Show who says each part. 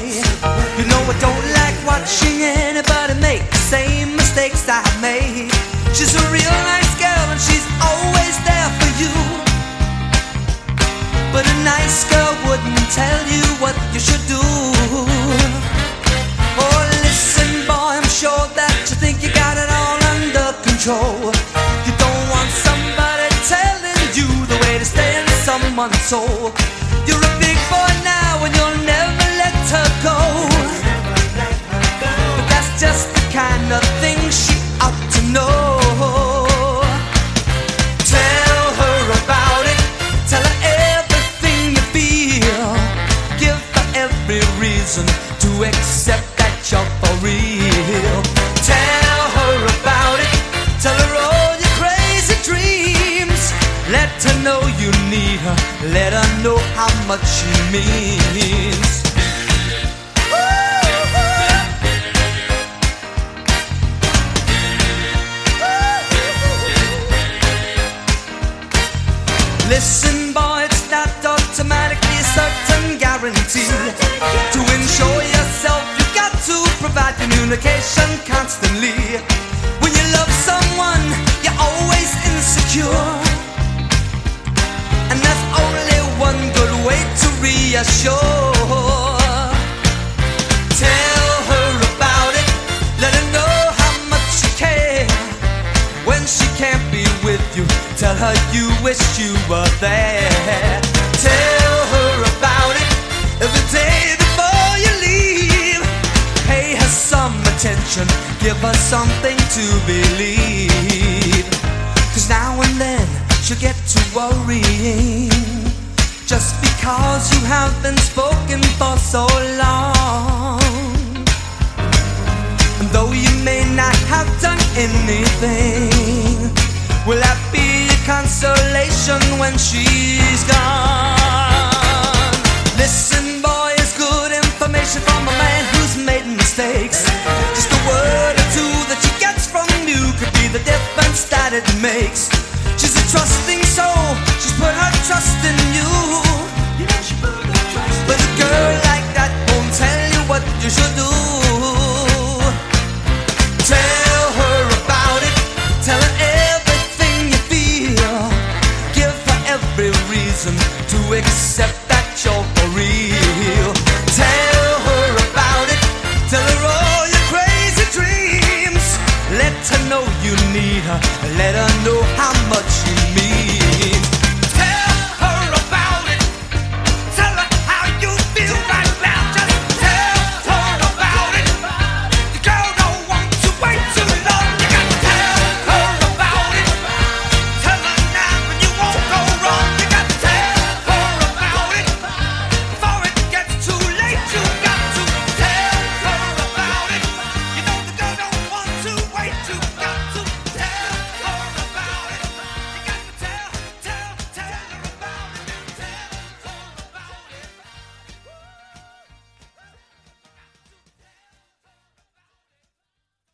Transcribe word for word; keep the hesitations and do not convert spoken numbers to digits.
Speaker 1: You know I don't like watching anybody make the same mistakes I made. She's a real nice girl and she's always there for you, but a nice girl wouldn't tell you what you should do. Oh, listen boy, I'm sure that you think you got it all under control. You don't want somebody telling you the way to stay in someone's soul. You're a big boy now and you'll never let her go, but that's just the kind of thing she ought to know. Tell her about it, tell her everything you feel, give her every reason to accept that you're for real. Tell her about it, tell her all your crazy dreams, let her know you need her, let her know how much she means. Listen boy, it's not automatically a certain guarantee. To ensure yourself, you got to provide communication constantly. When you love someone, you're always insecure, and there's only one good way to reassure. Tell her about it, let her know how much you care. When she can't be with you, tell her you wish you were there. Tell her about it every day before you leave. Pay her some attention, give her something to believe. Cause now and then she'll get to worrying, just because you have been spoken for so long. And though you may not have done anything, will that be a consolation when she's gone? Listen boy, it's good information from a man who's made mistakes. Just a word or two that she gets from you could be the difference that it makes. She's a trusting soul, she's put her trust in you. You know she put her trust in you. But a girl like that won't tell you what you should do. Tell her about it, tell her everything you feel, give her every reason to accept that you're for real. Tell her about it, tell her all your crazy dreams, let her know you need her, let her know how